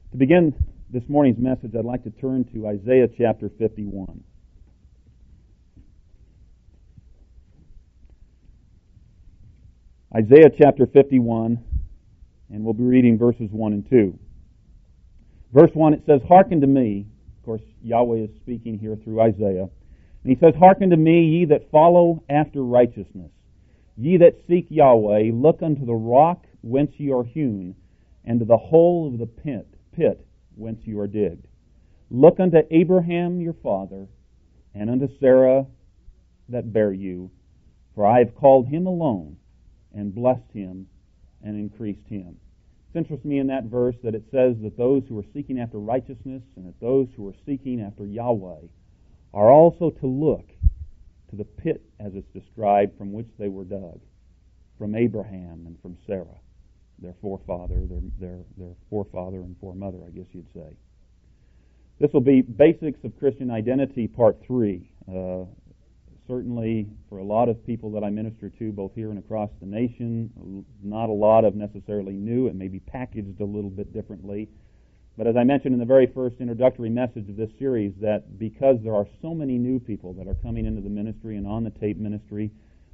To begin this morning's message, I'd like to turn to Isaiah chapter 51. Isaiah chapter 51, and we'll be reading verses 1 and 2. Verse 1, it says, "Hearken to me." Of course, Yahweh is speaking here through Isaiah. And he says, "Hearken to me, ye that follow after righteousness. Ye that seek Yahweh, look unto the rock whence ye are hewn, and to the hole of the pit whence you are digged. Look unto Abraham your father, and unto Sarah that bare you, for I have called him alone, and blessed him, and increased him." It interests me in that verse that it says that those who are seeking after righteousness, and that those who are seeking after Yahweh, are also to look to the pit, as it's described, from which they were dug, from Abraham and from Sarah, their forefather, their forefather and foremother, I guess you'd say. This will be Basics of Christian Identity, Part 3. Certainly, for a lot of people that I minister to, both here and across the nation, not a lot of necessarily new. It may be packaged a little bit differently. But as I mentioned in the very first introductory message of this series, that because there are so many new people that are coming into the ministry and on the tape ministry,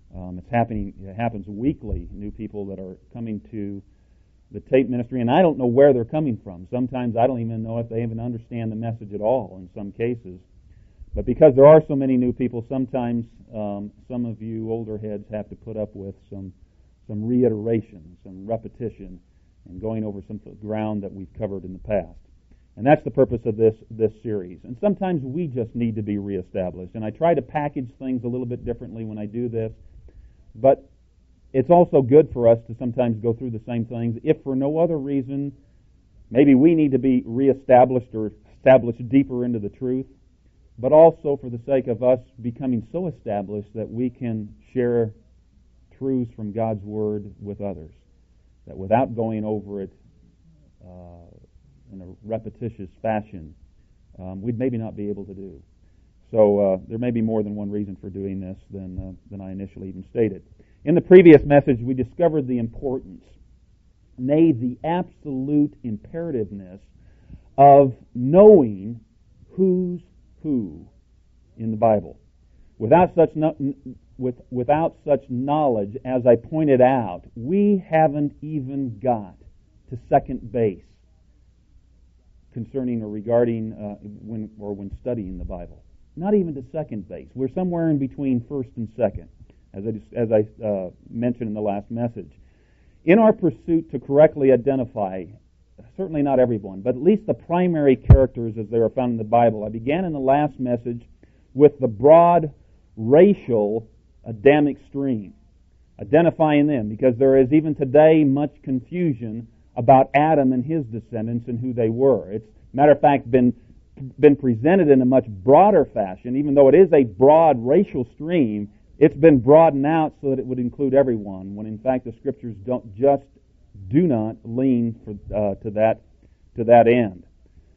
it happens weekly, new people that are coming to the tape ministry, and I don't know where they're coming from. Sometimes I don't even know if they even understand the message at all in some cases. But because there are so many new people, sometimes some of you older heads have to put up with some reiteration, some repetition, and going over some ground that we've covered in the past. And that's the purpose of this series. And sometimes we just need to be reestablished. And I try to package things a little bit differently when I do this. But it's also good for us to sometimes go through the same things, if for no other reason. Maybe we need to be reestablished or established deeper into the truth, but also for the sake of us becoming so established that we can share truths from God's Word with others, that without going over it in a repetitious fashion, we'd maybe not be able to do. So there may be more than one reason for doing this than I initially even stated. In the previous message, we discovered the importance, nay, the absolute imperativeness of knowing who's who in the Bible. Without such knowledge, as I pointed out, we haven't even got to second base concerning or regarding when studying the Bible. Not even to second base. We're somewhere in between first and second, as I mentioned in the last message. In our pursuit to correctly identify, certainly not everyone, but at least the primary characters as they are found in the Bible, I began in the last message with the broad racial Adamic stream, identifying them, because there is even today much confusion about Adam and his descendants and who they were. It's, matter of fact, been presented in a much broader fashion. Even though it is a broad racial stream, it's been broadened out so that it would include everyone, when in fact the Scriptures do not lean to that end.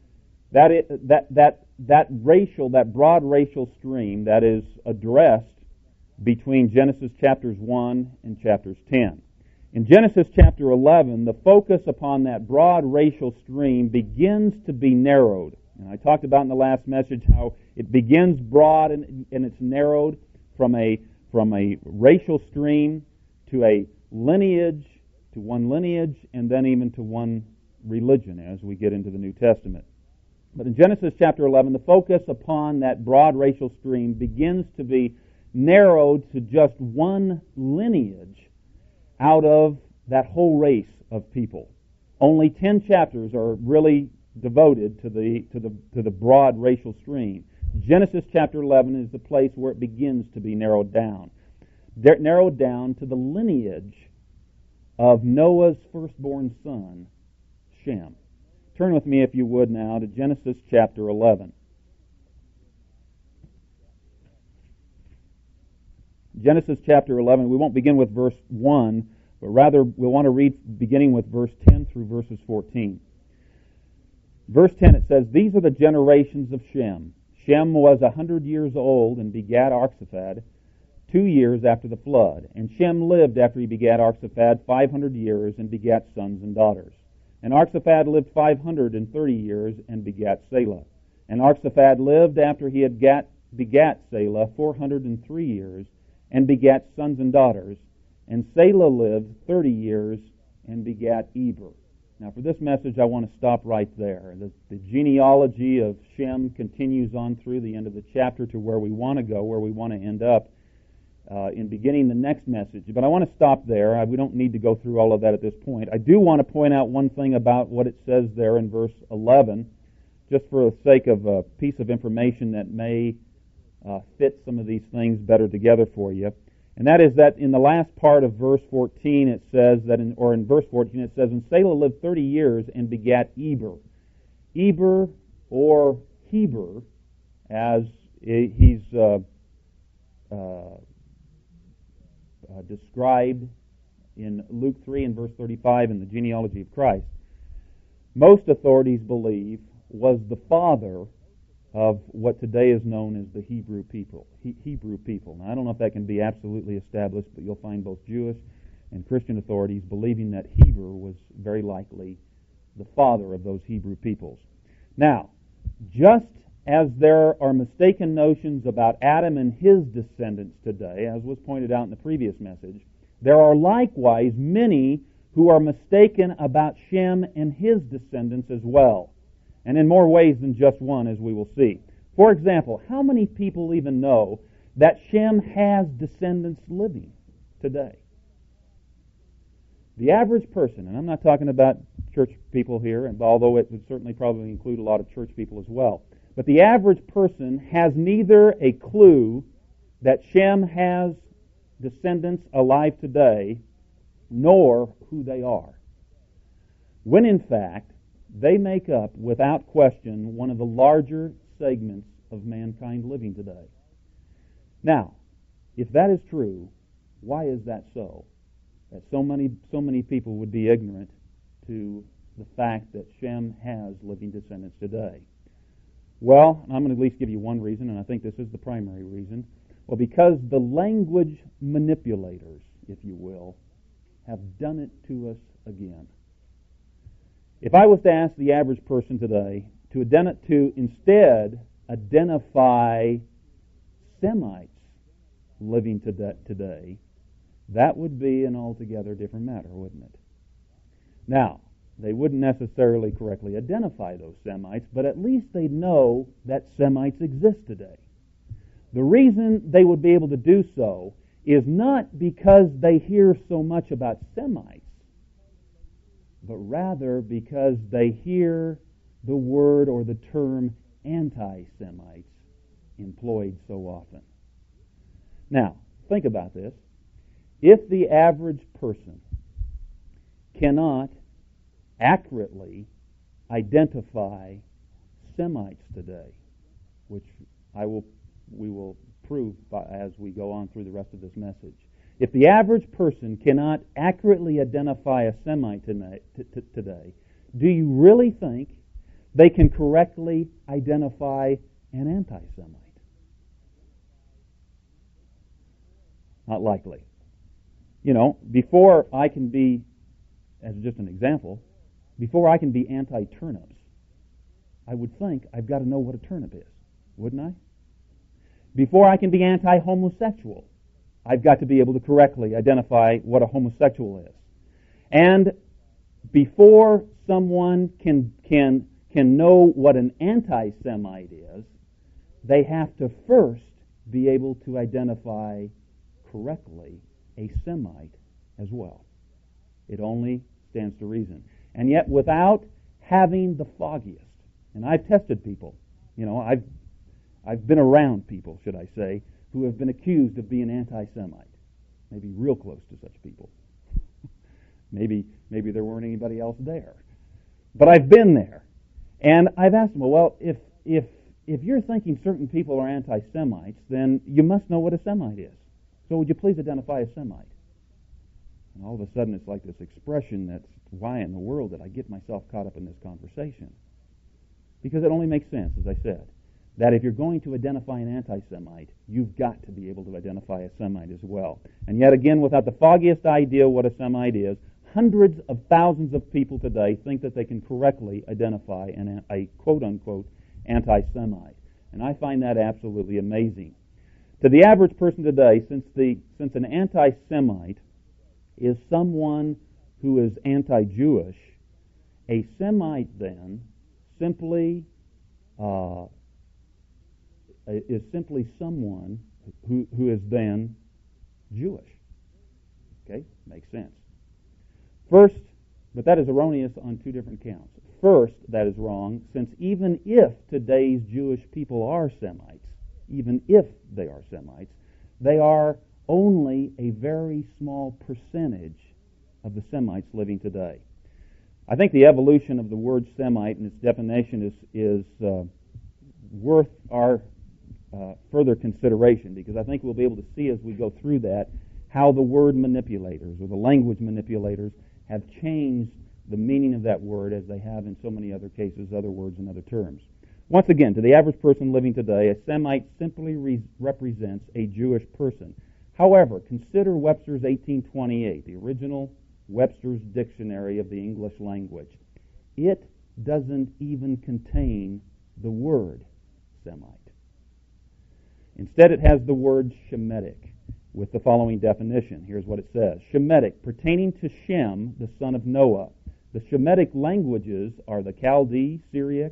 That broad racial stream that is addressed between Genesis chapters 1 and chapters 10. In Genesis chapter 11, the focus upon that broad racial stream begins to be narrowed. And I talked about in the last message how it begins broad and it's narrowed from a racial stream to a lineage, to one lineage, and then even to one religion as we get into the New Testament. But in Genesis chapter 11, the focus upon that broad racial stream begins to be narrowed to just one lineage out of that whole race of people. Only 10 chapters are really devoted to the broad racial stream. Genesis chapter 11 is the place where it begins to be narrowed down. Narrowed down to the lineage of Noah's firstborn son, Shem. Turn with me, if you would, now to Genesis chapter 11. Genesis chapter 11, we won't begin with verse 1, but rather we'll want to read beginning with verse 10 through verses 14. Verse 10, it says, "These are the generations of Shem. Shem was 100 years old and begat Arphaxad 2 years after the flood. And Shem lived after he begat Arphaxad 500 years and begat sons and daughters. And Arphaxad lived 530 years and begat Salah. And Arphaxad lived after he had begat Salah 403 years and begat sons and daughters. And Salah lived 30 years and begat Eber. Now for this message I want to stop right there. The genealogy of Shem continues on through the end of the chapter to where we want to go, where we want to end up in beginning the next message. But I want to stop there. We don't need to go through all of that at this point. I do want to point out one thing about what it says there in verse 11, just for the sake of a piece of information that may fit some of these things better together for you. And that is that in the last part of verse 14 it says that, in verse 14 it says, and Salah lived 30 years and begat Eber. Eber, or Heber, as he's described in Luke 3 and verse 35 in the genealogy of Christ, most authorities believe was the father of what today is known as the Hebrew people. Now, I don't know if that can be absolutely established, but you'll find both Jewish and Christian authorities believing that Heber was very likely the father of those Hebrew peoples. Now, just as there are mistaken notions about Adam and his descendants today, as was pointed out in the previous message, there are likewise many who are mistaken about Shem and his descendants as well, and in more ways than just one, as we will see. For example, how many people even know that Shem has descendants living today? The average person, and I'm not talking about church people here, and although it would certainly probably include a lot of church people as well, but the average person has neither a clue that Shem has descendants alive today, nor who they are, when in fact they make up, without question, one of the larger segments of mankind living today. Now, if that is true, why is that so? That so many people would be ignorant to the fact that Shem has living descendants today. Well, I'm going to at least give you one reason, and I think this is the primary reason. Well, because the language manipulators, if you will, have done it to us again. If I was to ask the average person today to instead identify Semites living today, that would be an altogether different matter, wouldn't it? Now, they wouldn't necessarily correctly identify those Semites, but at least they'd know that Semites exist today. The reason they would be able to do so is not because they hear so much about Semites, but rather because they hear the word or the term anti-Semites employed so often. Now, think about this. If the average person cannot accurately identify Semites today, which we will prove as we go on through the rest of this message. If the average person cannot accurately identify a Semite today, do you really think they can correctly identify an anti-Semite? Not likely. You know, before I can be, as just an example, before I can be anti-turnips, I would think I've got to know what a turnip is, wouldn't I? Before I can be anti-homosexual, I've got to be able to correctly identify what a homosexual is. And before someone can know what an anti-Semite is, they have to first be able to identify correctly a Semite as well. It only stands to reason. And yet, without having the foggiest, and I've tested people, you know, I've been around people, should I say, who have been accused of being anti-Semite. Maybe real close to such people. maybe there weren't anybody else there. But I've been there. And I've asked them, well, if you're thinking certain people are anti-Semites, then you must know what a Semite is. So would you please identify a Semite? And all of a sudden it's like this expression that's, why in the world did I get myself caught up in this conversation? Because it only makes sense, as I said, that if you're going to identify an anti-Semite, you've got to be able to identify a Semite as well. And yet again, without the foggiest idea what a Semite is, Hundreds of thousands of people today think that they can correctly identify a quote-unquote anti-Semite. And I find that absolutely amazing. To the average person today, since an anti-Semite is someone who is anti-Jewish, a Semite then is simply someone who is then Jewish. Okay? Makes sense. First, but that is erroneous on two different counts. First, that is wrong, since even if today's Jewish people are Semites, even if they are Semites, they are only a very small percentage of the Semites living today. I think the evolution of the word Semite and its definition is worth our further consideration, because I think we'll be able to see as we go through that how the word manipulators or the language manipulators have changed the meaning of that word as they have in so many other cases, other words and other terms. Once again, to the average person living today, a Semite simply represents a Jewish person. However, consider Webster's 1828, the original Webster's Dictionary of the English language. It doesn't even contain the word Semite. Instead, it has the word Shemitic with the following definition. Here's what it says. Shemitic, pertaining to Shem, the son of Noah. The Shemitic languages are the Chaldee, Syriac,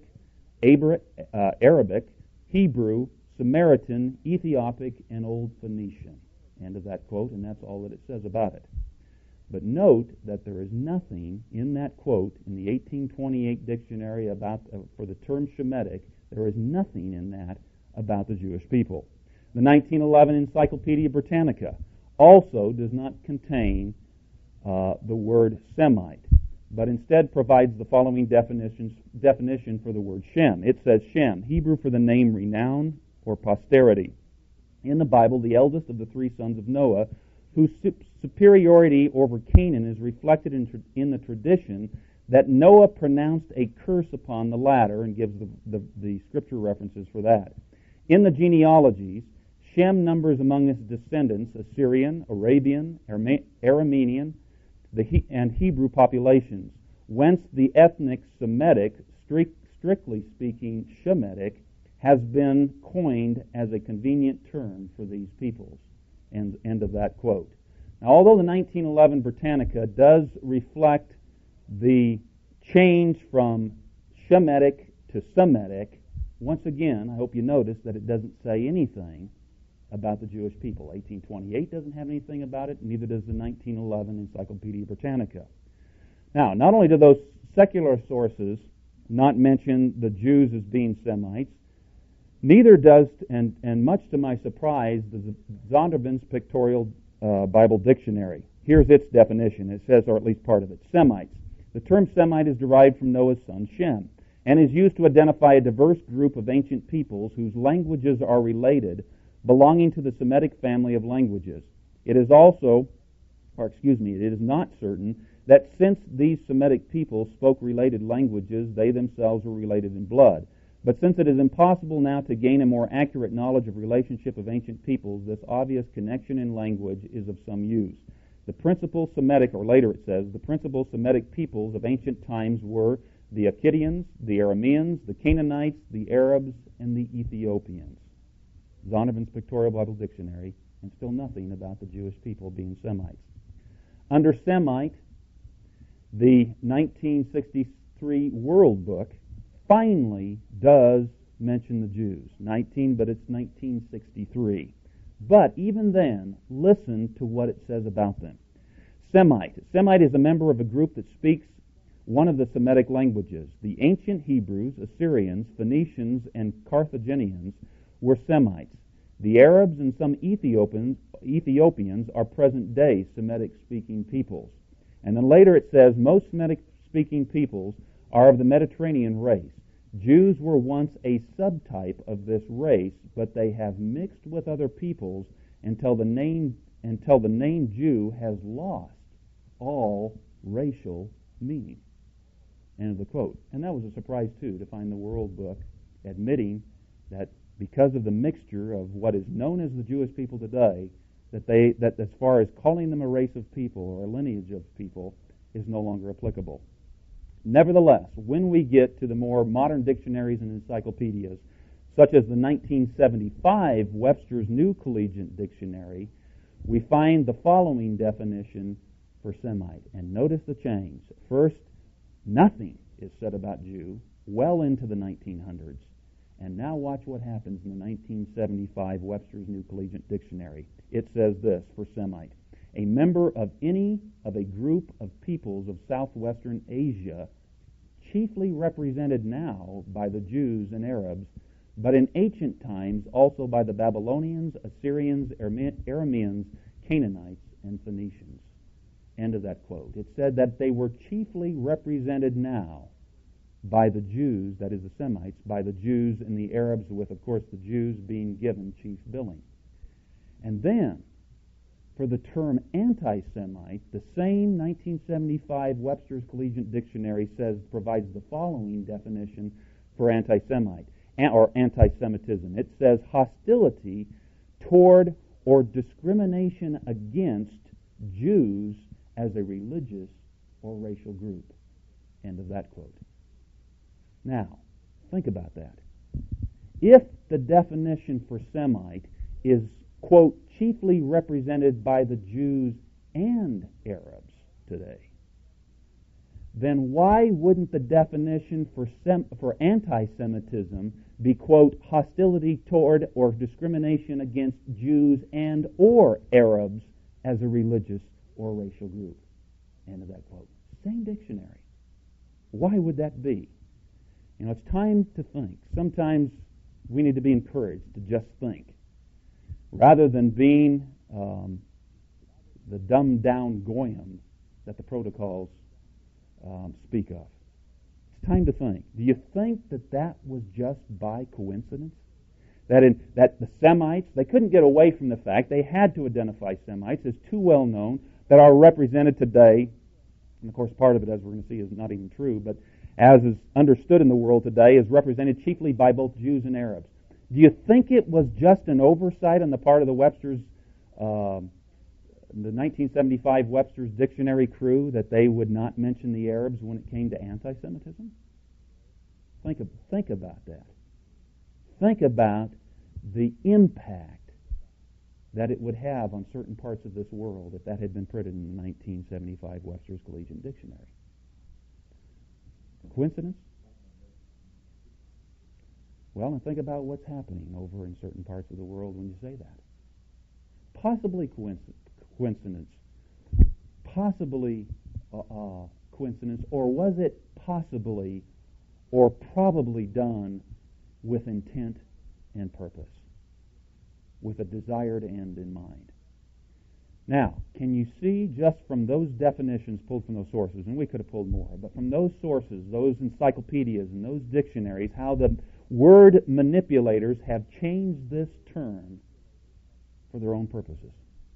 Arabic, Hebrew, Samaritan, Ethiopic, and Old Phoenician. End of that quote, and that's all that it says about it. But note that there is nothing in that quote in the 1828 dictionary for the term Shemitic. There is nothing in that about the Jewish people. The 1911 Encyclopedia Britannica also does not contain the word Semite, but instead provides the following definition for the word Shem. It says Shem, Hebrew for the name renown or posterity. In the Bible, the eldest of the three sons of Noah, whose superiority over Canaan is reflected in the tradition that Noah pronounced a curse upon the latter, and gives the scripture references for that. In the genealogies, Shem numbers among his descendants Assyrian, Arabian, Aramean, and Hebrew populations, whence the ethnic Semitic, strictly speaking Shemitic, has been coined as a convenient term for these peoples. End of that quote. Now, although the 1911 Britannica does reflect the change from Shemitic to Semitic, once again, I hope you notice that it doesn't say anything about the Jewish people. 1828 doesn't have anything about it, neither does the 1911 Encyclopedia Britannica. Now, not only do those secular sources not mention the Jews as being Semites, neither does, and much to my surprise, the Zondervan's Pictorial Bible Dictionary. Here's its definition. It says, or at least part of it, Semites. The term Semite is derived from Noah's son Shem, and is used to identify a diverse group of ancient peoples whose languages are related, belonging to the Semitic family of languages. It is not certain that since these Semitic peoples spoke related languages, they themselves were related in blood. But since it is impossible now to gain a more accurate knowledge of relationship of ancient peoples, this obvious connection in language is of some use. The principal Semitic, or later it says, the principal Semitic peoples of ancient times were the Akkadians, the Arameans, the Canaanites, the Arabs, and the Ethiopians. Zondervan's Pictorial Bible Dictionary, and still nothing about the Jewish people being Semites. Under Semite, the 1963 World Book finally does mention the Jews. But it's 1963. But even then, listen to what it says about them. Semite. Semite is a member of a group that speaks one of the Semitic languages. The ancient Hebrews, Assyrians, Phoenicians, and Carthaginians were Semites. The Arabs and some Ethiopians are present-day Semitic-speaking peoples. And then later it says most Semitic-speaking peoples are of the Mediterranean race. Jews were once a subtype of this race, but they have mixed with other peoples until the name Jew has lost all racial meaning. End of the quote. And that was a surprise, too, to find the World Book admitting that because of the mixture of what is known as the Jewish people today, that as far as calling them a race of people or a lineage of people, is no longer applicable. Nevertheless, when we get to the more modern dictionaries and encyclopedias, such as the 1975 Webster's New Collegiate Dictionary, we find the following definition for Semite. And notice the change. First, nothing is said about Jew well into the 1900s. And now watch what happens in the 1975 Webster's New Collegiate Dictionary. It says this for Semite: a member of any of a group of peoples of southwestern Asia, chiefly represented now by the Jews and Arabs, but in ancient times also by the Babylonians, Assyrians, Arameans, Canaanites, and Phoenicians. End of that quote. It said that they were chiefly represented now by the Jews, that is the Semites, by the Jews and the Arabs, with, of course, the Jews being given chief billing. And then, for the term anti-Semite, the same 1975 Webster's Collegiate Dictionary provides the following definition for anti-Semite, or anti-Semitism. It says hostility toward or discrimination against Jews as a religious or racial group. End of that quote. Now, think about that. If the definition for Semite is, quote, chiefly represented by the Jews and Arabs today, then why wouldn't the definition for anti-Semitism be, quote, hostility toward or discrimination against Jews and or Arabs as a religious or racial group? End of that quote. Same dictionary. Why would that be? You know, it's time to think. Sometimes we need to be encouraged to just think, rather than being the dumbed-down goyim that the protocols speak of. It's time to think. Do you think that was just by coincidence? That the Semites, they couldn't get away from the fact they had to identify Semites as too well known, that are represented today, and of course part of it, as we're going to see, is not even true, but as is understood in the world today, is represented chiefly by both Jews and Arabs. Do you think it was just an oversight on the part of the Webster's, the 1975 Webster's Dictionary crew, that they would not mention the Arabs when it came to anti-Semitism? Think about that. Think about the impact that it would have on certain parts of this world if that had been printed in the 1975 Webster's Collegiate Dictionary. Coincidence? Well, and think about what's happening over in certain parts of the world when you say that. Possibly coincidence. Possibly coincidence. Or was it possibly or probably done with intent and purpose, with a desired end in mind? Now, can you see just from those definitions pulled from those sources, and we could have pulled more, but from those sources, those encyclopedias and those dictionaries, how the word manipulators have changed this term for their own purposes?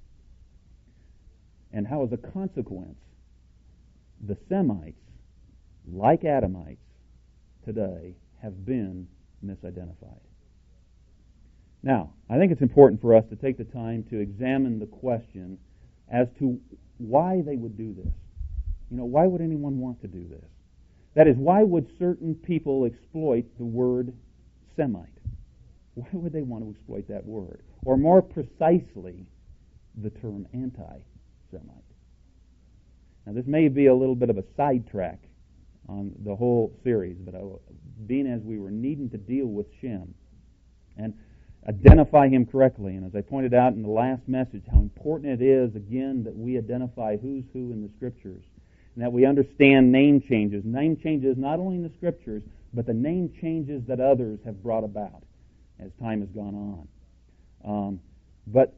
And how, as a consequence, the Semites, like Adamites today, have been misidentified. Now, I think it's important for us to take the time to examine the question as to why they would do this. You know, why would anyone want to do this? That is, why would certain people exploit the word Semite? Why would they want to exploit that word? Or more precisely, the term anti-Semite. Now, this may be a little bit of a sidetrack on the whole series, but being as we were needing to deal with Shem and identify him correctly, and as I pointed out in the last message, how important it is, again, that we identify who's who in the Scriptures, and that we understand name changes. Name changes not only in the Scriptures, but the name changes that others have brought about as time has gone on. But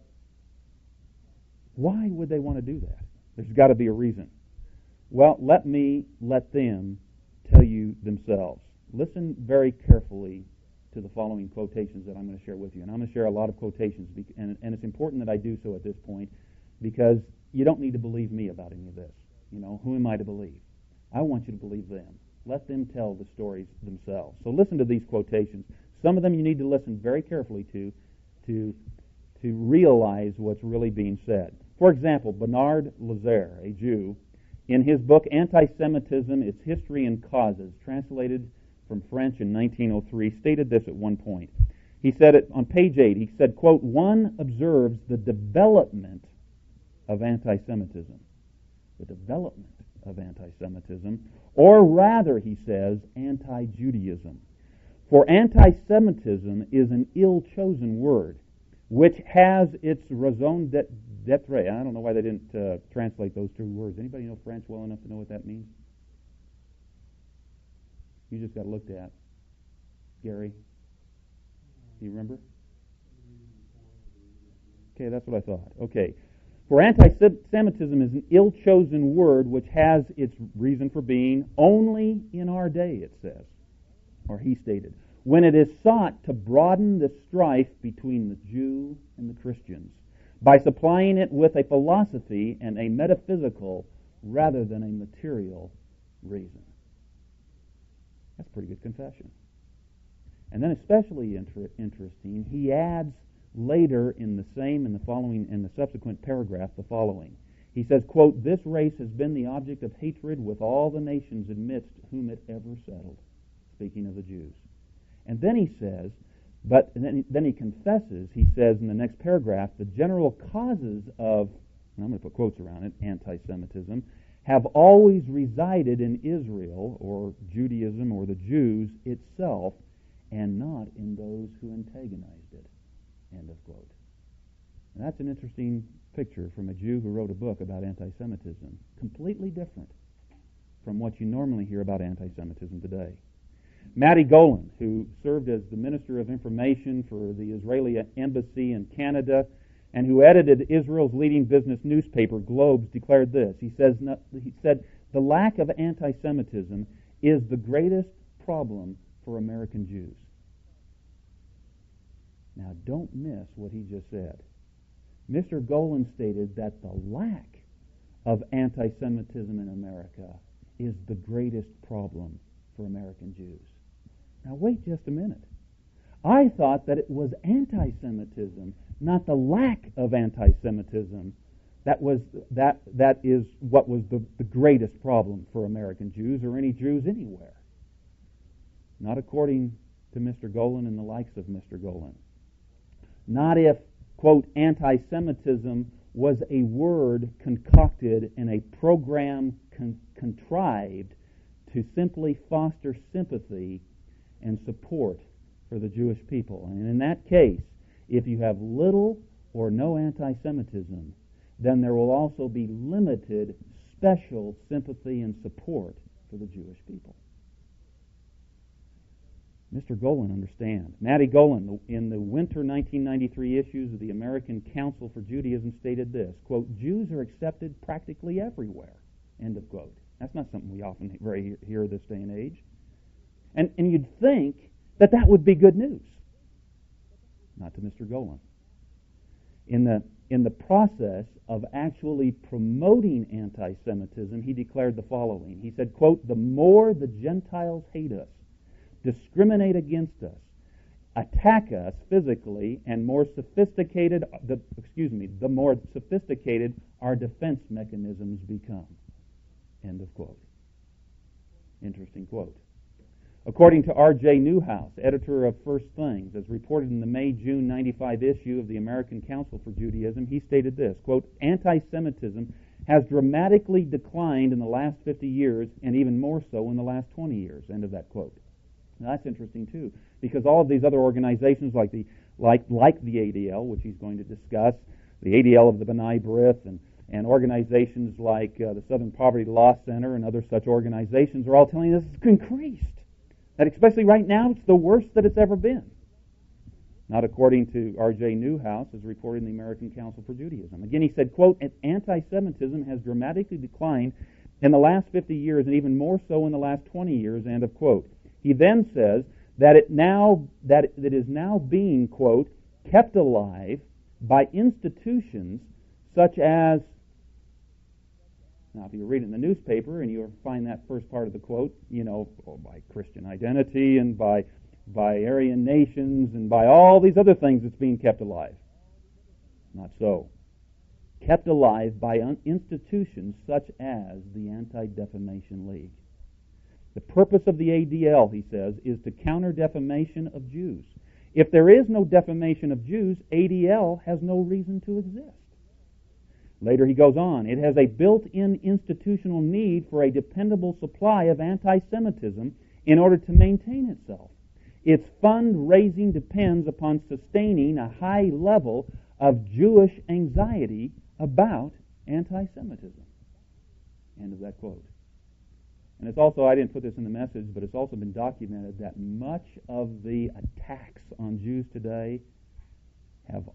why would they want to do that? There's got to be a reason. Well, let them tell you themselves. Listen very carefully to the following quotations that I'm going to share with you. And I'm going to share a lot of quotations, and it's important that I do so at this point, because you don't need to believe me about any of this. You know, who am I to believe? I want you to believe them. Let them tell the stories themselves. So listen to these quotations. Some of them you need to listen very carefully to realize what's really being said. For example, Bernard Lazare, a Jew, in his book Anti-Semitism, Its History and Causes, translated from French in 1903, stated this at one point. He said it on page 8. He said, quote, "One observes the development of anti-Semitism." The development of anti-Semitism, or rather, he says, anti-Judaism. For anti-Semitism is an ill-chosen word, which has its raison d'etre. I don't know why they didn't translate those two words. Anybody know French well enough to know what that means? You just got looked at. Gary? Do you remember? Okay, that's what I thought. Okay. For anti-Semitism is an ill-chosen word which has its reason for being only in our day, it says, or he stated, when it is sought to broaden the strife between the Jew and the Christians by supplying it with a philosophy and a metaphysical rather than a material reason. That's a pretty good confession. And then especially interesting, he adds later in the subsequent paragraph the following. He says, quote, "This race has been the object of hatred with all the nations amidst whom it ever settled," speaking of the Jews. And then he says, then he confesses, he says in the next paragraph, the general causes of, and I'm going to put quotes around it, anti-Semitism, have always resided in Israel, or Judaism, or the Jews itself, and not in those who antagonized it. End of quote. And that's an interesting picture from a Jew who wrote a book about anti-Semitism. Completely different from what you normally hear about anti-Semitism today. Matty Golan, who served as the Minister of Information for the Israeli Embassy in Canada and who edited Israel's leading business newspaper, Globes, declared this. He said, "The lack of anti-Semitism is the greatest problem for American Jews." Now, don't miss what he just said. Mr. Golan stated that the lack of anti-Semitism in America is the greatest problem for American Jews. Now, wait just a minute. I thought that it was anti-Semitism, not the lack of anti-Semitism, that is what was the greatest problem for American Jews or any Jews anywhere. Not according to Mr. Golan and the likes of Mr. Golan. Not if, quote, anti-Semitism was a word concocted in a program contrived to simply foster sympathy and support for the Jewish people. And in that case, if you have little or no anti-Semitism, then there will also be limited special sympathy and support for the Jewish people. Mr. Golan understands. Matty Golan, in the winter 1993 issues of the American Council for Judaism, stated this, quote, "Jews are accepted practically everywhere," end of quote. That's not something we often hear this day and age. And you'd think that would be good news. Not to Mr. Golan. In the process of actually promoting anti-Semitism, he declared the following. He said, quote, "The more the Gentiles hate us, discriminate against us, attack us physically, and the more sophisticated our defense mechanisms become." End of quote. Interesting quote. According to R.J. Newhouse, editor of First Things, as reported in the May-June 95 issue of the American Council for Judaism, he stated this, quote, "Anti-Semitism has dramatically declined in the last 50 years and even more so in the last 20 years." End of that quote. Now, that's interesting, too, because all of these other organizations like the ADL, which he's going to discuss, the ADL of the B'nai B'rith, and organizations like the Southern Poverty Law Center and other such organizations are all telling us it's increased. That especially right now, it's the worst that it's ever been. Not according to R.J. Newhouse, as reported in the American Council for Judaism. Again, he said, quote, "Anti-Semitism has dramatically declined in the last 50 years and even more so in the last 20 years," end of quote. He then says that it is now being, quote, "kept alive by institutions such as," now if you read it in the newspaper and you find that first part of the quote, by Christian identity and by Aryan nations and by all these other things it's being kept alive. Not so. kept alive by institutions such as the Anti-Defamation League. The purpose of the ADL, he says, is to counter defamation of Jews. If there is no defamation of Jews, ADL has no reason to exist. Later he goes on, it has a built-in institutional need for a dependable supply of anti-Semitism in order to maintain itself. Its fundraising depends upon sustaining a high level of Jewish anxiety about anti-Semitism. End of that quote. And it's also, I didn't put this in the message, but it's also been documented that much of the attacks on Jews today have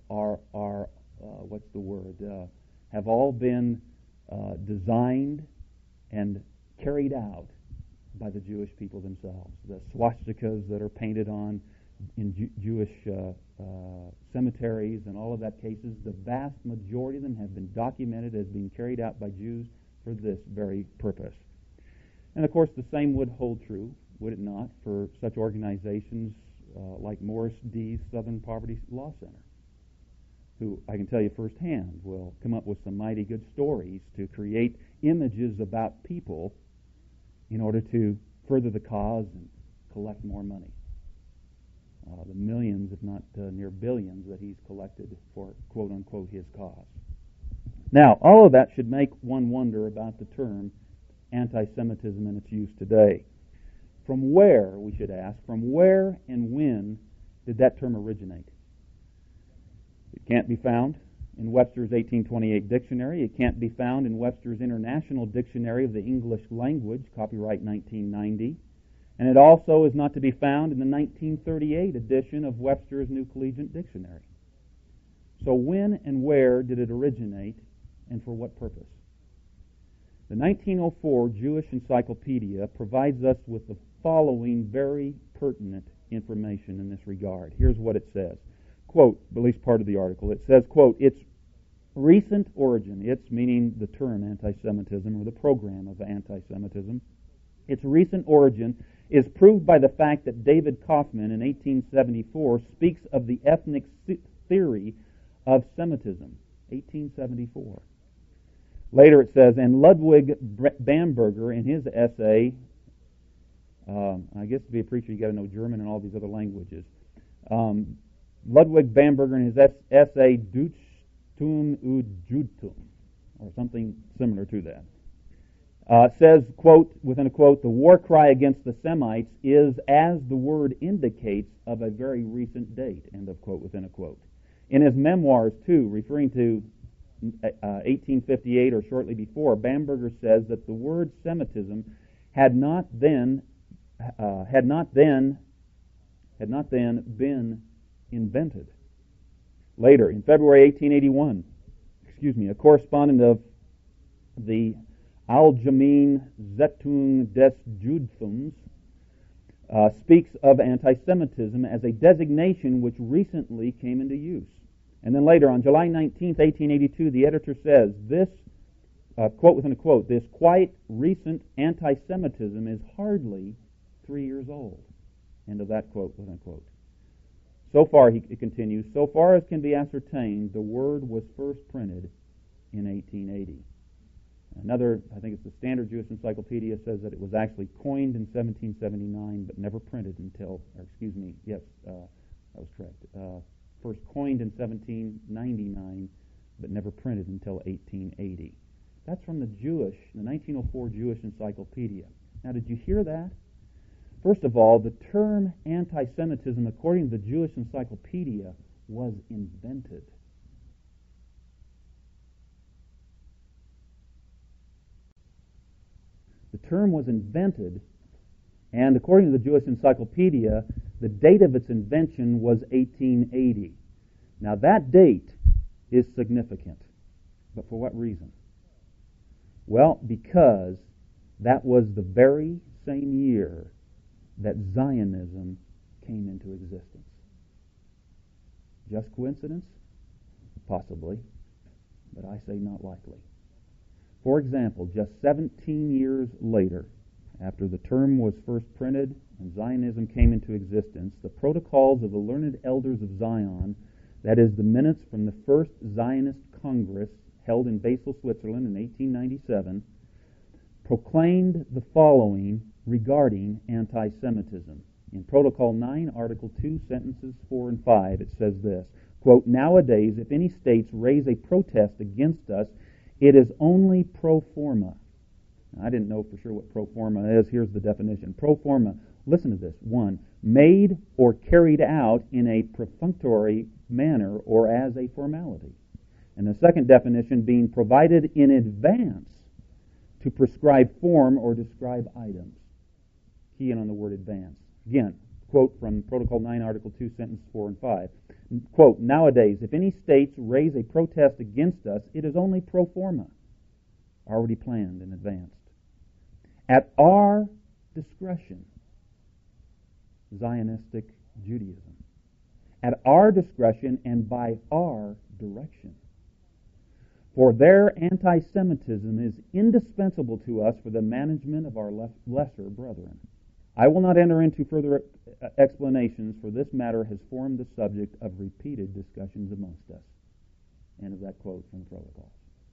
all been designed and carried out by the Jewish people themselves. The swastikas that are painted on in Jewish cemeteries and all of that cases, the vast majority of them have been documented as being carried out by Jews for this very purpose. And of course the same would hold true, would it not, for such organizations like Morris Dees Southern Poverty Law Center, who I can tell you firsthand will come up with some mighty good stories to create images about people in order to further the cause and collect more money. The millions, if not near billions, that he's collected for quote-unquote his cause. Now, all of that should make one wonder about the term anti-Semitism and its use today. From where, we should ask, from where and when did that term originate? It can't be found in Webster's 1828 dictionary. It can't be found in Webster's International Dictionary of the English Language, copyright 1990. And it also is not to be found in the 1938 edition of Webster's New Collegiate Dictionary. So when and where did it originate, and for what purpose? The 1904 Jewish Encyclopedia provides us with the following very pertinent information in this regard. Here's what it says. Quote, at least part of the article, it says, quote, its recent origin, its meaning the term anti-Semitism or the program of anti-Semitism, its recent origin is proved by the fact that David Kaufman in 1874 speaks of the ethnic theory of Semitism, 1874. Later it says, and Ludwig Bamberger in his essay, I guess to be a preacher you got to know German and all these other languages. Ludwig Bamberger in his essay Deutschtum und Judentum, or something similar to that, says, quote, within a quote, the war cry against the Semites is, as the word indicates, of a very recent date, end of quote, within a quote. In his memoirs, too, referring to 1858 or shortly before, Bamberger says that the word Semitism had not then been invented. Later, in February 1881, a correspondent of the Allgemeine Zeitung des Judentums speaks of anti-Semitism as a designation which recently came into use. And then later, on July 19, 1882, the editor says, this, quote within a quote, this quite recent anti-Semitism is hardly 3 years old. End of that quote within a quote. So far, it continues, so far as can be ascertained, the word was first printed in 1880. Another, I think it's the Standard Jewish Encyclopedia, says that it was actually coined in 1779, but never printed until, that was correct. First coined in 1799, but never printed until 1880. That's from the 1904 Jewish Encyclopedia. Now, did you hear that? First of all, the term anti-Semitism, according to the Jewish Encyclopedia, was invented. The term was invented, and according to the Jewish Encyclopedia, the date of its invention was 1880. Now that date is significant. But for what reason? Well, because that was the very same year that Zionism came into existence. Just coincidence? Possibly, but I say not likely. For example, just 17 years later, after the term was first printed and Zionism came into existence, the protocols of the learned elders of Zion, that is, the minutes from the first Zionist Congress held in Basel, Switzerland in 1897, proclaimed the following regarding anti-Semitism. In Protocol 9, Article 2, sentences 4 and 5, it says this, quote, "Nowadays, if any states raise a protest against us, it is only pro forma." Now, I didn't know for sure what pro forma is. Here's the definition. Pro forma, listen to this. 1, made or carried out in a perfunctory manner or as a formality. And the second definition being provided in advance to prescribe form or describe items. Key in on the word advance. Again, quote from Protocol 9, Article 2, Sentence 4 and 5. Quote, "Nowadays, if any states raise a protest against us, it is only pro forma, already planned and advanced. At our discretion," Zionistic Judaism, "at our discretion and by our direction. For their anti-Semitism is indispensable to us for the management of our lesser brethren. I will not enter into further explanations, for this matter has formed the subject of repeated discussions amongst us." End of that quote from the Protocols.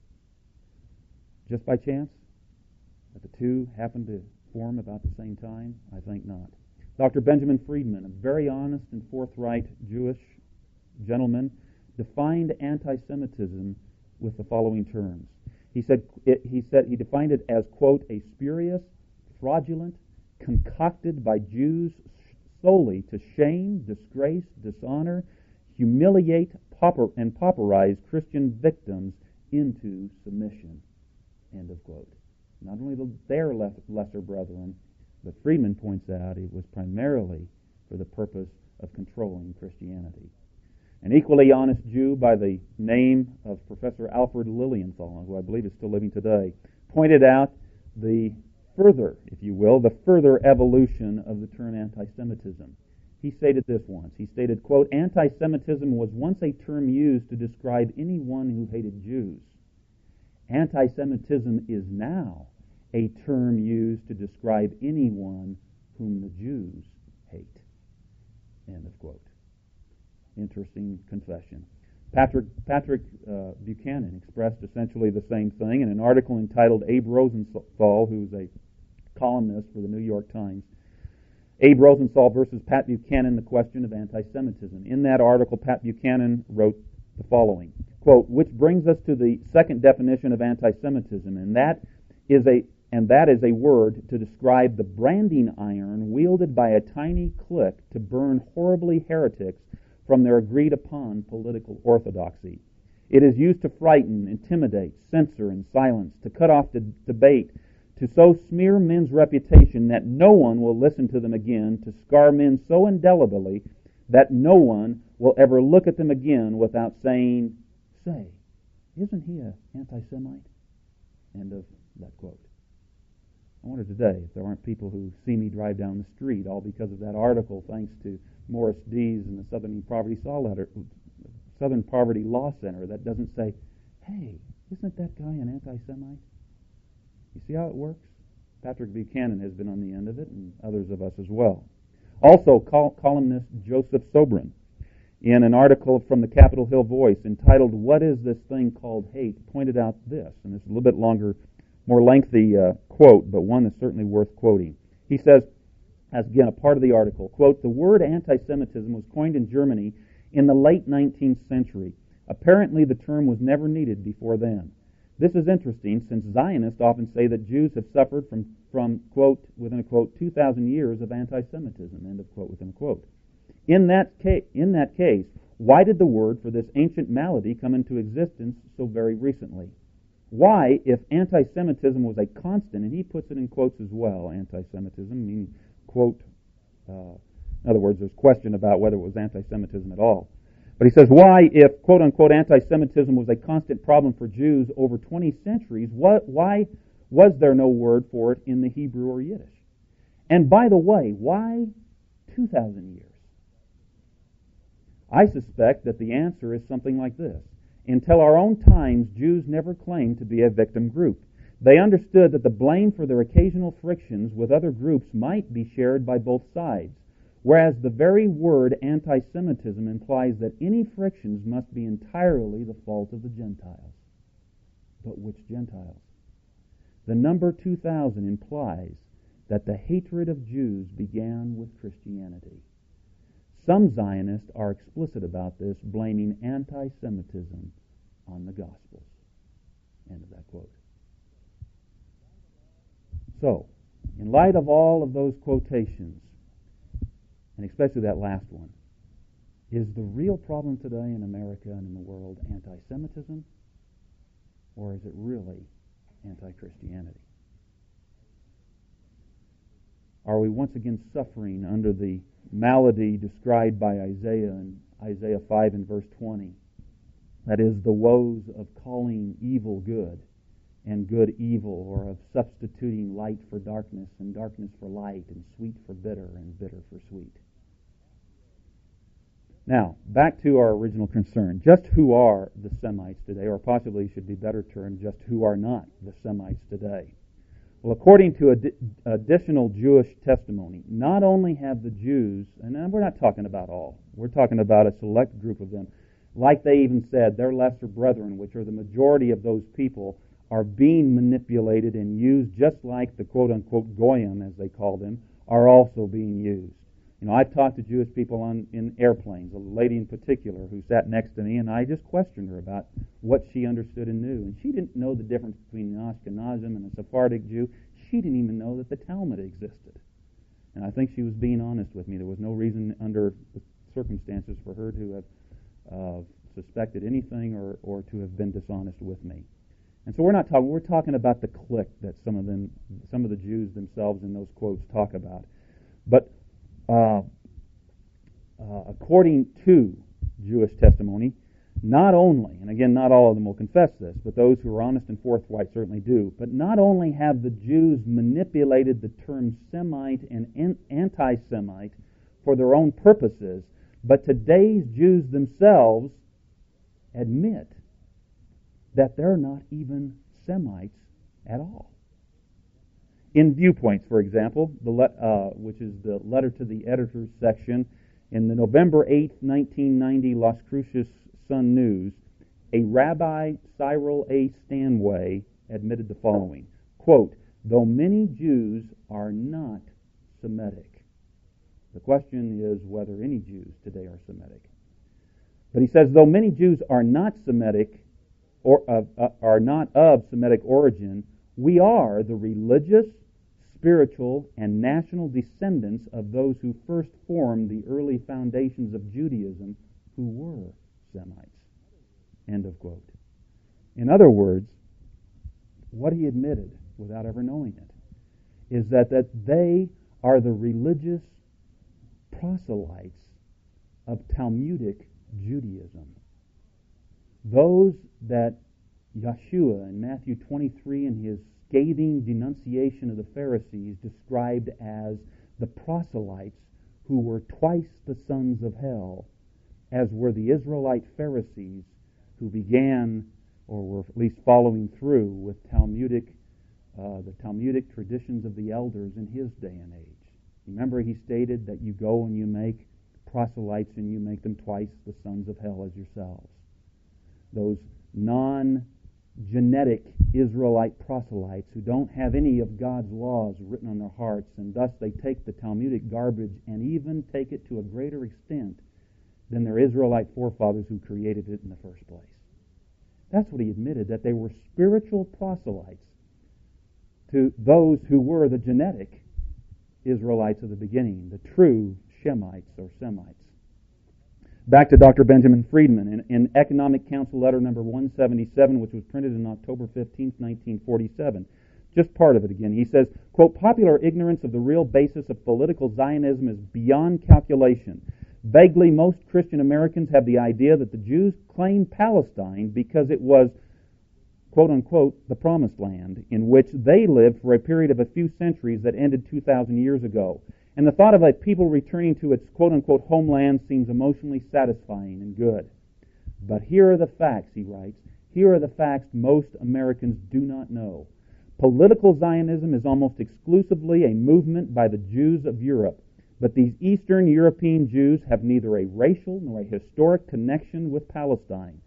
Just by chance that the two happened to form about the same time? I think not. Dr. Benjamin Friedman, a very honest and forthright Jewish gentleman, defined anti-Semitism with the following terms. He defined it as, quote, "a spurious, fraudulent, concocted by Jews solely to shame, disgrace, dishonor, humiliate, and pauperize Christian victims into submission." End of quote. Not only their lesser brethren, but Friedman points out it was primarily for the purpose of controlling Christianity. An equally honest Jew by the name of Professor Alfred Lilienthal, who I believe is still living today, pointed out the further evolution of the term anti-Semitism. He stated this once. He stated, quote, "Anti-Semitism was once a term used to describe anyone who hated Jews. Anti-Semitism is now a term used to describe anyone whom the Jews hate." End of quote. Interesting confession. Patrick Buchanan expressed essentially the same thing in an article entitled "Abe Rosenthal," who's a columnist for the New York Times. Abe Rosenthal versus Pat Buchanan, the question of anti-Semitism. In that article, Pat Buchanan wrote the following, quote, "Which brings us to the second definition of anti-Semitism, and that is a word to describe the branding iron wielded by a tiny clique to burn horribly heretics from their agreed-upon political orthodoxy. It is used to frighten, intimidate, censor, and silence, to cut off debate, to so smear men's reputation that no one will listen to them again, to scar men so indelibly that no one will ever look at them again without saying, 'Say, isn't he an anti-Semite?'" End of that quote. I wonder today if there aren't people who see me drive down the street, all because of that article, thanks to Morris Dees and the Southern Poverty Law Center, that doesn't say, "Hey, isn't that guy an anti-Semite?" You see how it works? Patrick Buchanan has been on the end of it, and others of us as well. Also, columnist Joseph Sobrin, in an article from the Capitol Hill Voice entitled "What is this thing called hate?" pointed out this, and it's a little bit longer, more lengthy quote, but one that's certainly worth quoting. He says, as again a part of the article, quote, "The word anti-Semitism was coined in Germany in the late 19th century. Apparently the term was never needed before then. This is interesting, since Zionists often say that Jews have suffered from quote, within a quote, 2,000 years of anti-Semitism," end of quote, within a quote. In that case, why did the word for this ancient malady come into existence so very recently? Why, if anti-Semitism was a constant, and he puts it in quotes as well, anti-Semitism, meaning, quote, in other words, there's question about whether it was anti-Semitism at all. But he says, why, if, quote unquote, anti-Semitism was a constant problem for Jews over 20 centuries, why was there no word for it in the Hebrew or Yiddish? And by the way, why 2,000 years? I suspect that the answer is something like this. Until our own times, Jews never claimed to be a victim group. They understood that the blame for their occasional frictions with other groups might be shared by both sides, whereas the very word anti-Semitism implies that any frictions must be entirely the fault of the Gentiles. but which Gentiles? The number 2,000 implies that the hatred of Jews began with Christianity. Some Zionists are explicit about this, blaming anti-Semitism on the Gospels. End of that quote. So, in light of all of those quotations, and especially that last one, is the real problem today in America and in the world anti-Semitism, or is it really anti-Christianity? Are we once again suffering under the malady described by Isaiah in Isaiah 5 and verse 20? That is, the woes of calling evil good and good evil, or of substituting light for darkness and darkness for light and sweet for bitter and bitter for sweet. Now, back to our original concern. Just who are the Semites today, or possibly should be better termed, just who are not the Semites today? Well, according to additional Jewish testimony, not only have the Jews, and we're not talking about all, we're talking about a select group of them, like they even said, their lesser brethren, which are the majority of those people, are being manipulated and used just like the quote-unquote goyim, as they call them, are also being used. You know, I've talked to Jewish people in airplanes, a lady in particular who sat next to me, and I just questioned her about what she understood and knew. And she didn't know the difference between an Ashkenazim and a Sephardic Jew. She didn't even know that the Talmud existed. And I think she was being honest with me. There was no reason under the circumstances for her to have suspected anything or to have been dishonest with me. And so we're talking about the clique that some of the Jews themselves in those quotes talk about. But according to Jewish testimony, not only, and again, not all of them will confess this, but those who are honest and forthright certainly do, but not only have the Jews manipulated the term Semite and anti-Semite for their own purposes, but today's Jews themselves admit that they're not even Semites at all. In Viewpoints, for example, which is the letter to the editors section, in the November 8, 1990 Las Cruces Sun News, a Rabbi Cyril A. Stanway admitted the following, quote, "Though many Jews are not Semitic." The question is whether any Jews today are Semitic. But he says, though many Jews are not Semitic, or are not of Semitic origin, we are the religious, spiritual, and national descendants of those who first formed the early foundations of Judaism, who were Semites. End of quote. In other words, what he admitted, without ever knowing it, is that they are the religious proselytes of Talmudic Judaism. Those that Yeshua in Matthew 23 in his scathing denunciation of the Pharisees described as the proselytes who were twice the sons of hell, as were the Israelite Pharisees who began, or were at least following through, with the Talmudic traditions of the elders in his day and age. Remember, he stated that you go and you make proselytes and you make them twice the sons of hell as yourselves. Those non-genetic Israelite proselytes who don't have any of God's laws written on their hearts, and thus they take the Talmudic garbage and even take it to a greater extent than their Israelite forefathers who created it in the first place. That's what he admitted, that they were spiritual proselytes to those who were the genetic Israelites of the beginning, the true Shemites or Semites. Back to Dr. Benjamin Friedman in Economic Council Letter number 177, which was printed on October 15, 1947. Just part of it again. He says, quote, "Popular ignorance of the real basis of political Zionism is beyond calculation. Vaguely, most Christian Americans have the idea that the Jews claimed Palestine because it was, quote unquote, the promised land, in which they lived for a period of a few centuries that ended 2,000 years ago. And the thought of a people returning to its quote-unquote homeland seems emotionally satisfying and good. But here are the facts," he writes, "here are the facts most Americans do not know. Political Zionism is almost exclusively a movement by the Jews of Europe. But these Eastern European Jews have neither a racial nor a historic connection with Palestine.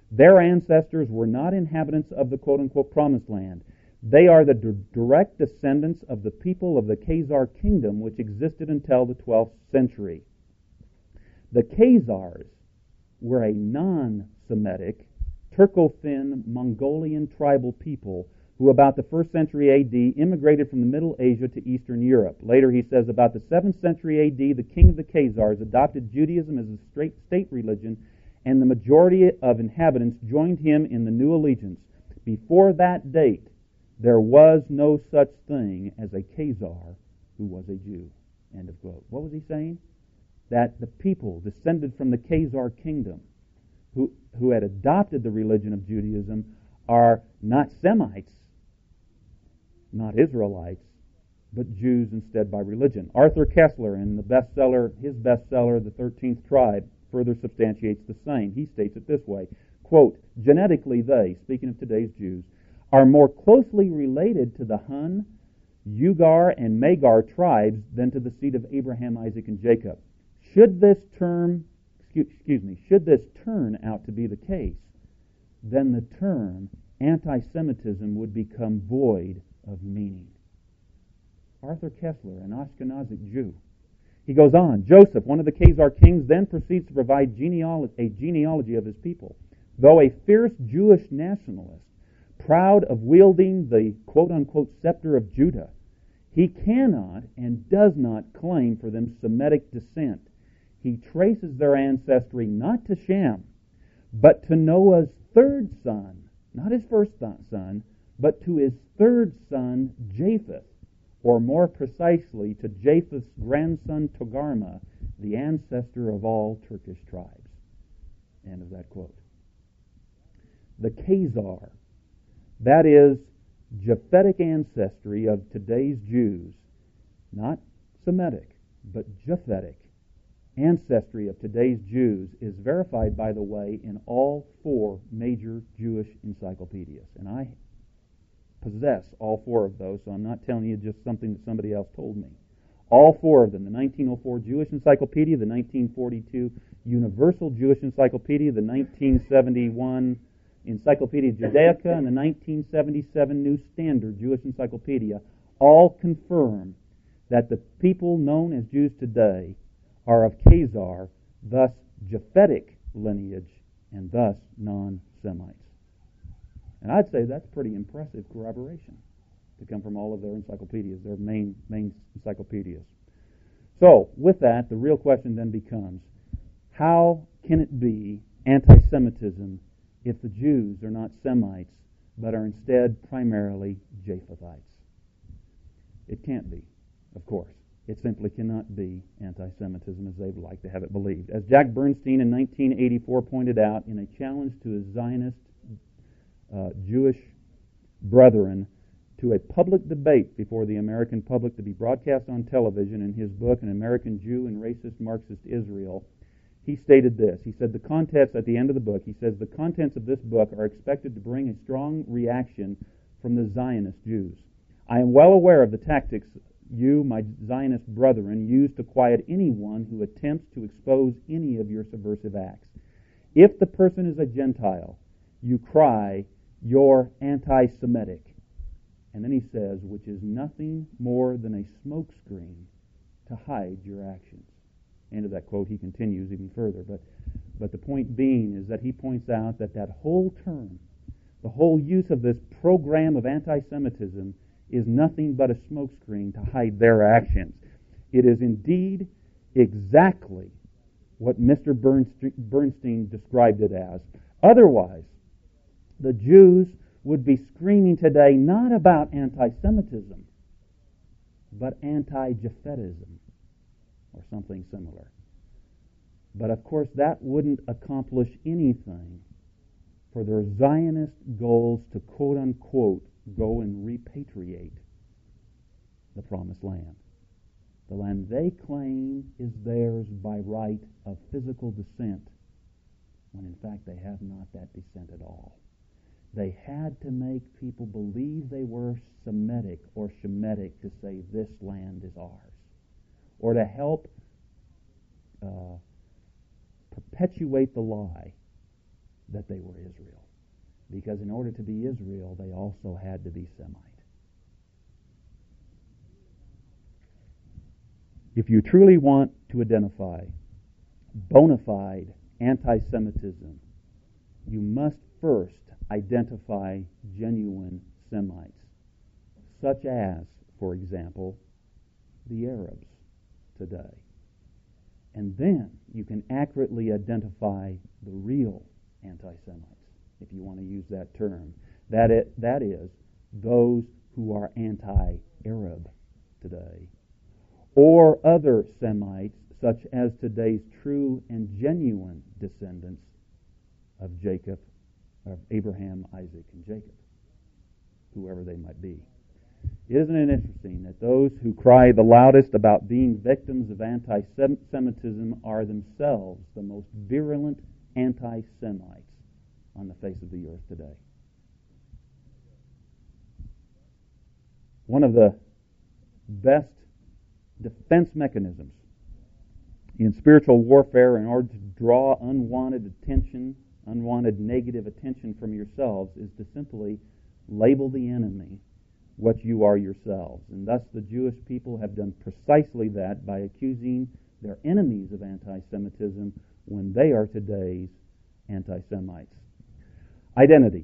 Their ancestors were not inhabitants of the quote-unquote promised land. They are the direct descendants of the people of the Khazar kingdom, which existed until the 12th century. The Khazars were a non-Semitic, Turco-Finn, Mongolian tribal people who about the 1st century A.D. immigrated from the Middle Asia to Eastern Europe. Later he says about the 7th century A.D. the king of the Khazars adopted Judaism as a straight state religion, and the majority of inhabitants joined him in the new allegiance. Before that date, there was no such thing as a Khazar who was a Jew. End of quote. What was he saying? That the people descended from the Khazar kingdom who had adopted the religion of Judaism are not Semites, not Israelites, but Jews instead by religion. Arthur Kessler, in his bestseller, The 13th Tribe, further substantiates the same. He states it this way, quote, genetically they, speaking of today's Jews, are more closely related to the Hun, Ugar, and Magar tribes than to the seed of Abraham, Isaac, and Jacob. Should this turn out to be the case, then the term anti-Semitism would become void of meaning. Arthur Kessler, an Ashkenazic Jew. He goes on, Joseph, one of the Khazar kings, then proceeds to provide a genealogy of his people. Though a fierce Jewish nationalist, proud of wielding the quote-unquote scepter of Judah, he cannot and does not claim for them Semitic descent. He traces their ancestry not to Shem, but to Noah's third son, not his first son, but to his third son, Japheth, or more precisely to Japheth's grandson, Togarmah, the ancestor of all Turkish tribes. End of that quote. The Khazar, that is, Japhetic ancestry of today's Jews, not Semitic, but Japhetic ancestry of today's Jews, is verified, by the way, in all 4 major Jewish encyclopedias. And I possess all 4 of those, so I'm not telling you just something that somebody else told me. All 4 of them, the 1904 Jewish Encyclopedia, the 1942 Universal Jewish Encyclopedia, the 1971 Encyclopedia Judaica, and the 1977 New Standard Jewish Encyclopedia, all confirm that the people known as Jews today are of Khazar, thus Japhetic lineage, and thus non-Semites. And I'd say that's pretty impressive corroboration to come from all of their encyclopedias, their main encyclopedias. So, with that, the real question then becomes, how can it be anti-Semitism if the Jews are not Semites, but are instead primarily Japhethites? It can't be, of course. It simply cannot be anti-Semitism as they would like to have it believed. As Jack Bernstein in 1984 pointed out in a challenge to his Zionist Jewish brethren to a public debate before the American public to be broadcast on television in his book, An American Jew in Racist Marxist Israel, he stated this. He said, the contents, at the end of the book, he says, the contents of this book are expected to bring a strong reaction from the Zionist Jews. I am well aware of the tactics you, my Zionist brethren, use to quiet anyone who attempts to expose any of your subversive acts. If the person is a Gentile, you cry, you're anti-Semitic. And then he says, which is nothing more than a smokescreen to hide your actions. End of that quote. He continues even further. But the point being is that he points out that whole term, the whole use of this program of anti-Semitism, is nothing but a smokescreen to hide their actions. It is indeed exactly what Mr. Bernstein described it as. Otherwise, the Jews would be screaming today not about anti-Semitism, but anti-Japhetism, or something similar. But of course that wouldn't accomplish anything for their Zionist goals to quote-unquote go and repatriate the Promised Land. The land they claim is theirs by right of physical descent, when in fact they have not that descent at all. They had to make people believe they were Semitic or Shemitic to say this land is ours, or to help perpetuate the lie that they were Israel. Because in order to be Israel, they also had to be Semite. If you truly want to identify bona fide anti-Semitism, you must first identify genuine Semites, such as, for example, the Arabs today. And then you can accurately identify the real anti-Semites, if you want to use that term. That is, those who are anti-Arab today, or other Semites, such as today's true and genuine descendants of Jacob, of Abraham, Isaac, and Jacob, whoever they might be. Isn't it interesting that those who cry the loudest about being victims of anti-Semitism are themselves the most virulent anti-Semites on the face of the earth today? One of the best defense mechanisms in spiritual warfare in order to draw unwanted attention, unwanted negative attention from yourselves, is to simply label the enemy what you are yourselves. And thus the Jewish people have done precisely that by accusing their enemies of anti-Semitism when they are today's anti-Semites. Identity.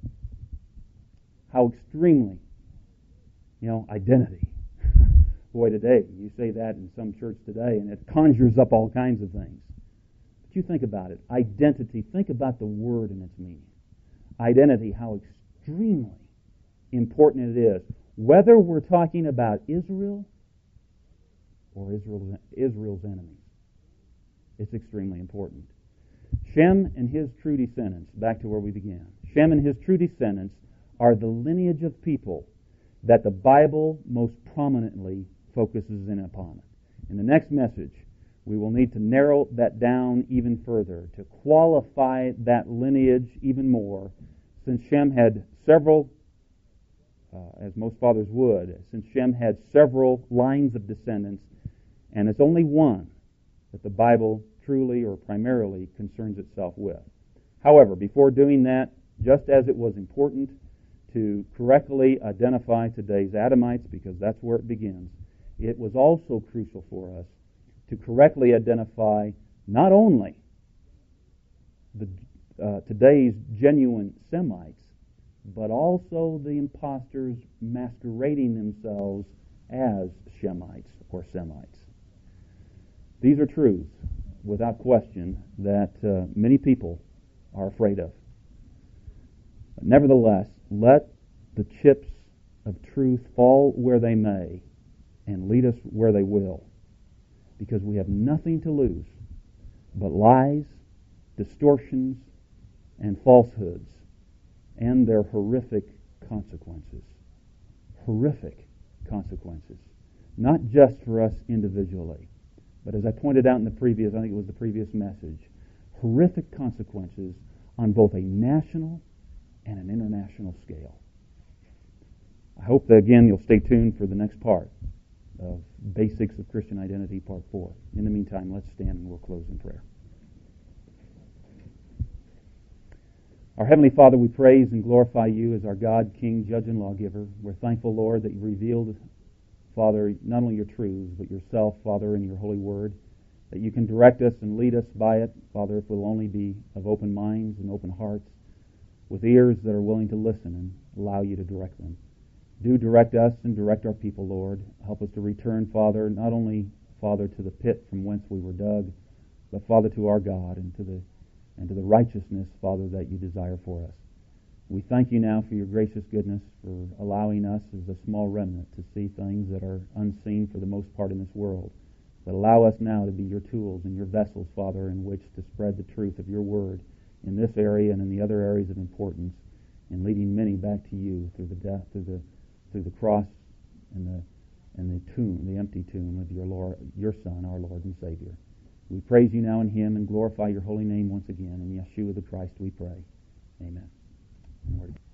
How extremely, identity. Boy, today, you say that in some church today, and it conjures up all kinds of things. But you think about it. Identity. Think about the word and its meaning. Identity, how extremely important it is. Whether we're talking about Israel or Israel's enemies. It's extremely important. Shem and his true descendants, back to where we began. Shem and his true descendants are the lineage of people that the Bible most prominently focuses in upon. In the next message, we will need to narrow that down even further to qualify that lineage even more, since Shem had several, as most fathers would, since Shem had several lines of descendants, and it's only one that the Bible truly or primarily concerns itself with. However, before doing that, just as it was important to correctly identify today's Adamites, because that's where it begins, it was also crucial for us to correctly identify not only today's genuine Semites, but also the imposters masquerading themselves as Shemites or Semites. These are truths, without question, that many people are afraid of. But nevertheless, let the chips of truth fall where they may and lead us where they will, because we have nothing to lose but lies, distortions, and falsehoods, and their horrific consequences. Horrific consequences. Not just for us individually, but as I pointed out in the previous message, horrific consequences on both a national and an international scale. I hope that, again, you'll stay tuned for the next part of Basics of Christian Identity, Part 4. In the meantime, let's stand and we'll close in prayer. Our Heavenly Father, we praise and glorify You as our God, King, Judge, and Lawgiver. We're thankful, Lord, that You revealed, Father, not only Your truths, but Yourself, Father, in Your holy word, that You can direct us and lead us by it, Father, if we'll only be of open minds and open hearts, with ears that are willing to listen and allow You to direct them. Do direct us and direct our people, Lord. Help us to return, Father, not only, Father, to the pit from whence we were dug, but, Father, to our God and to the righteousness, Father, that You desire for us. We thank You now for Your gracious goodness, for allowing us as a small remnant to see things that are unseen for the most part in this world. But allow us now to be Your tools and Your vessels, Father, in which to spread the truth of Your word in this area and in the other areas of importance, and leading many back to You through the death, through the cross and the tomb, the empty tomb of Your Son, our Lord and Savior. We praise You now in Him and glorify Your holy name once again. In Yeshua the Christ we pray. Amen.